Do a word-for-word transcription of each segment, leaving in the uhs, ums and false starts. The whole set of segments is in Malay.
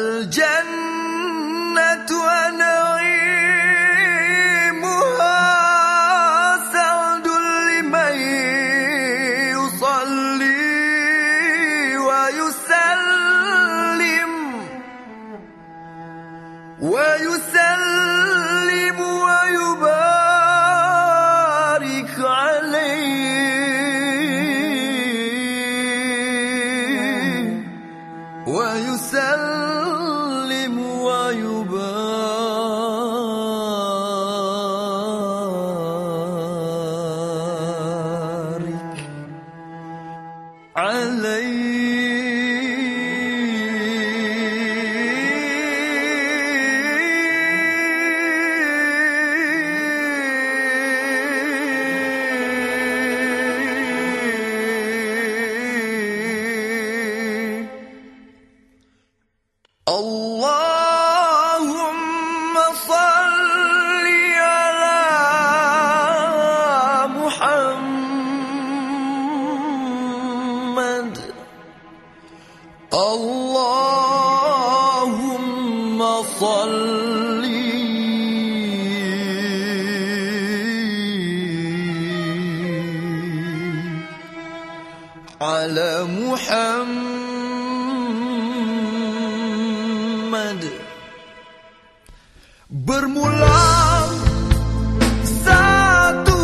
الجنة ونعيمها سعد لمن يصلي ويسلم ويسلم ويبارك عليه ويسلم ويبارك عليه. اللهم صل على محمد. اللهم صل على محمد. Bermula satu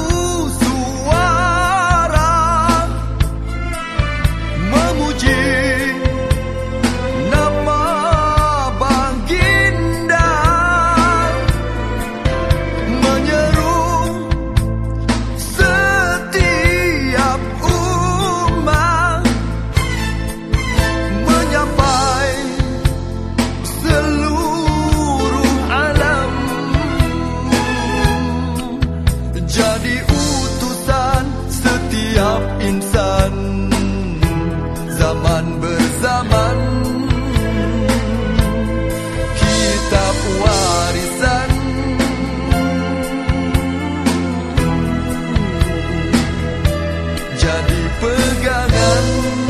suara memuji nama baginda, menyeru setiap umat, menyampai seluruh alam, jadi utusan setiap insan zaman berzaman, kitab warisan jadi pegangan.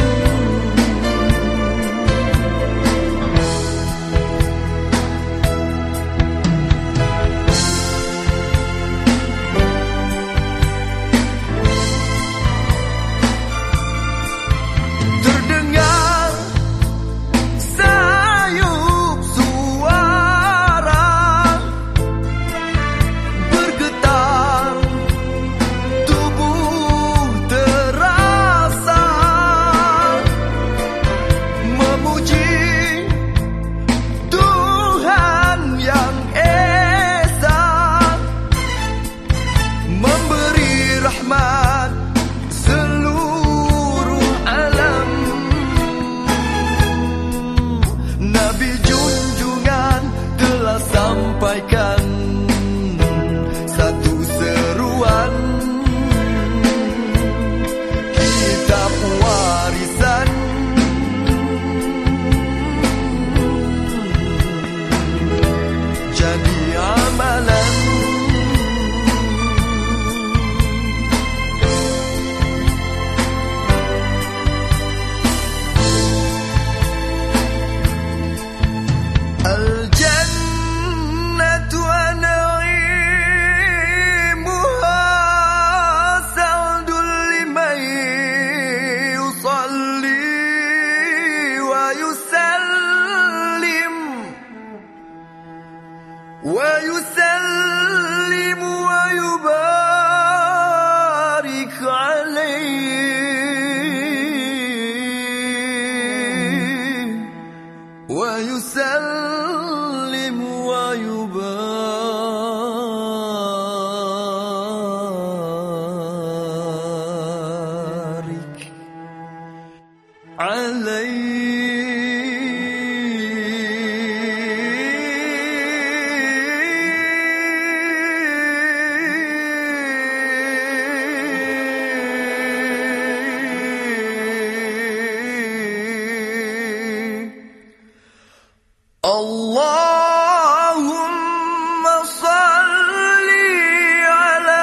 Terdengar sayup suara, bergetar tubuh terasa, memuji Tuhan yang esa, memberi rahmat seluruh alam. Nabi junjungan telah sampaikan satu seruan, kitab warisan jadi amalan. الجنة ونعيمها سعد لمن يصلي ويسلم ويسلم ويبارك عليه ويسلم ويبارك عليه. اللهم صل على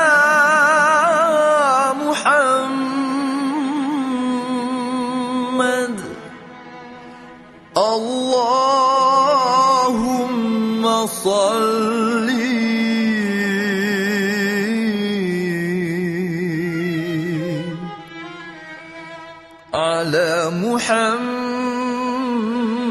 محمد. الله صل على محمد